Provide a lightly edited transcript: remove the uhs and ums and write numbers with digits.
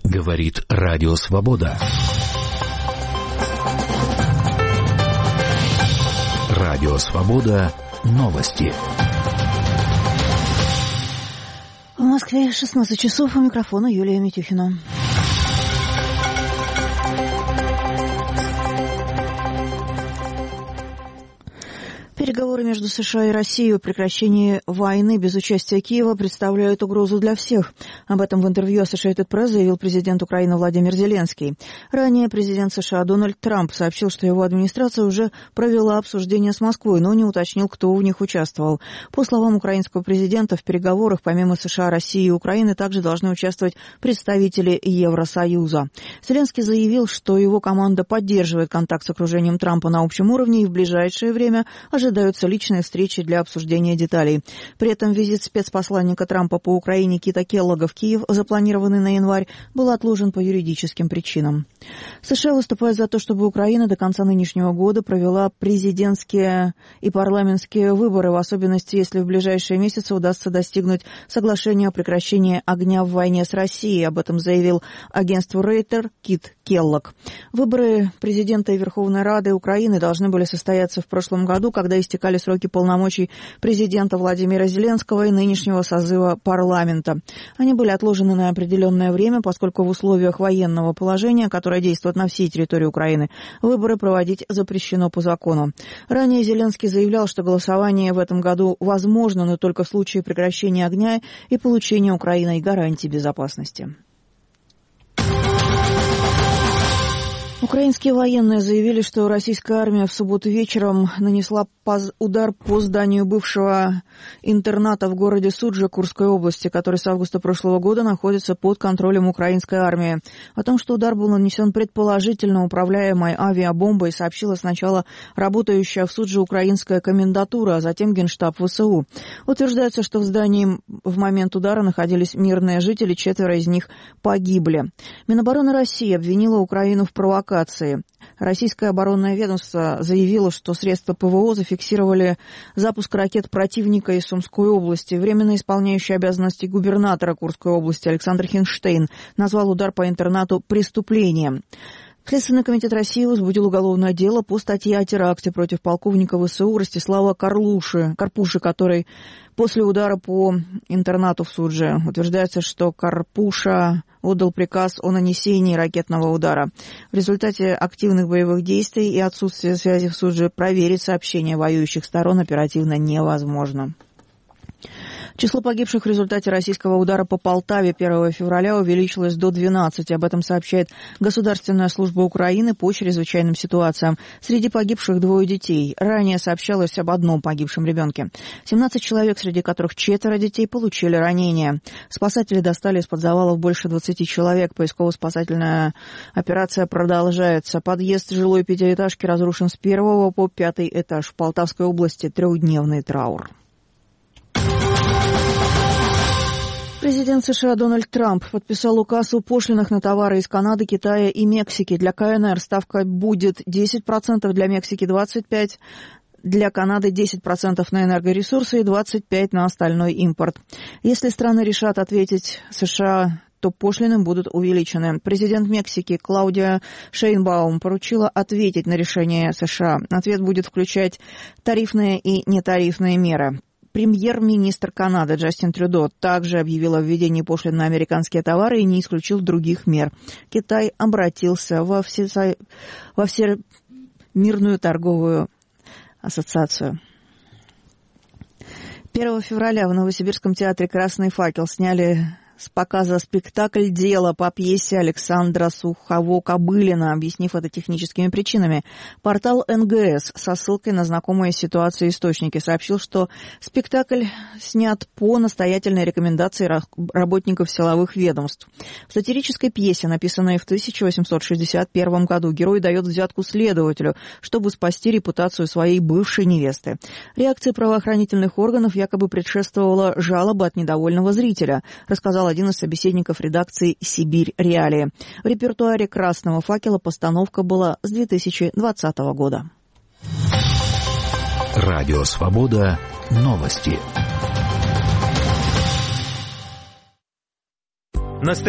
Говорит Радио Свобода. Радио Свобода. Новости. В Москве 16 часов. У микрофона Юлия Митюхина. Переговоры между США и Россией о прекращении войны без участия Киева представляют угрозу для всех. Об этом в интервью Associated Press заявил президент Украины Владимир Зеленский. Ранее президент США Дональд Трамп сообщил, что его администрация уже провела обсуждения с Москвой, но не уточнил, кто в них участвовал. По словам украинского президента, в переговорах помимо США, России и Украины также должны участвовать представители Евросоюза. Зеленский заявил, что его команда поддерживает контакт с окружением Трампа на общем уровне и в ближайшее время ожидаются личные встречи для обсуждения деталей. При этом визит спецпосланника Трампа по Украине Кита Келлога в Киев, запланированный на январь, был отложен по юридическим причинам. США выступают за то, чтобы Украина до конца нынешнего года провела президентские и парламентские выборы, в особенности, если в ближайшие месяцы удастся достигнуть соглашения о прекращении огня в войне с Россией. Об этом заявил агентству Рейтер Кит Келлог. Выборы президента и Верховной Рады Украины должны были состояться в прошлом году, когда истекали сроки полномочий президента Владимира Зеленского и нынешнего созыва парламента. Они были отложены на определенное время, поскольку в условиях военного положения, которое действует на всей территории Украины, выборы проводить запрещено по закону. Ранее Зеленский заявлял, что голосование в этом году возможно, но только в случае прекращения огня и получения Украиной гарантий безопасности. Украинские военные заявили, что российская армия в субботу вечером нанесла удар по зданию бывшего интерната в городе Суджа Курской области, который с августа прошлого года находится под контролем украинской армии. О том, что удар был нанесен предположительно управляемой авиабомбой, сообщила сначала работающая в Судже украинская комендатура, а затем Генштаб ВСУ. Утверждается, что в здании в момент удара находились мирные жители, 4 из них погибли. Минобороны России обвинила Украину в провокации. Российское оборонное ведомство заявило, что средства ПВО зафиксировали запуск ракет противника из Сумской области. Временно исполняющий обязанности губернатора Курской области Александр Хинштейн назвал удар по интернату преступлением. Следственный комитет России возбудил уголовное дело по статье о теракте против полковника ВСУ Ростислава Карпуши, который после удара по интернату в Судже. Утверждается, что Карпуша отдал приказ о нанесении ракетного удара. В результате активных боевых действий и отсутствия связи в Судже проверить сообщения воюющих сторон оперативно невозможно. Число погибших в результате российского удара по Полтаве 1 февраля увеличилось до 12. Об этом сообщает Государственная служба Украины по чрезвычайным ситуациям. Среди погибших 2 детей. Ранее сообщалось об одном погибшем ребенке. 17 человек, среди которых 4 детей, получили ранения. Спасатели достали из-под завалов больше 20 человек. Поисково-спасательная операция продолжается. Подъезд жилой 5-этажки разрушен с 1 по 5 этаж. В Полтавской области 3-дневный траур. Президент США Дональд Трамп подписал указ о пошлинах на товары из Канады, Китая и Мексики. Для КНР ставка будет 10%, для Мексики 25%, для Канады 10% на энергоресурсы и 25% на остальной импорт. Если страны решат ответить США, то пошлины будут увеличены. Президент Мексики Клаудия Шейнбаум поручила ответить на решение США. Ответ будет включать тарифные и нетарифные меры. Премьер-министр Канады Джастин Трюдо также объявил о введении пошлин на американские товары и не исключил других мер. Китай обратился во Всемирную торговую ассоциацию. 1 февраля в Новосибирском театре «Красный факел» сняли с показа спектакль «Дело» по пьесе Александра Сухово-Кобылина, объяснив это техническими причинами. Портал НГС со ссылкой на знакомые ситуации источники сообщил, что спектакль снят по настоятельной рекомендации работников силовых ведомств. В сатирической пьесе, написанной в 1861 году, герой дает взятку следователю, чтобы спасти репутацию своей бывшей невесты. Реакции правоохранительных органов якобы предшествовала жалоба от недовольного зрителя, рассказал один из собеседников редакции «Сибирь Реалии». В репертуаре «Красного факела» постановка была с 2020 года. Радио Свобода. Новости.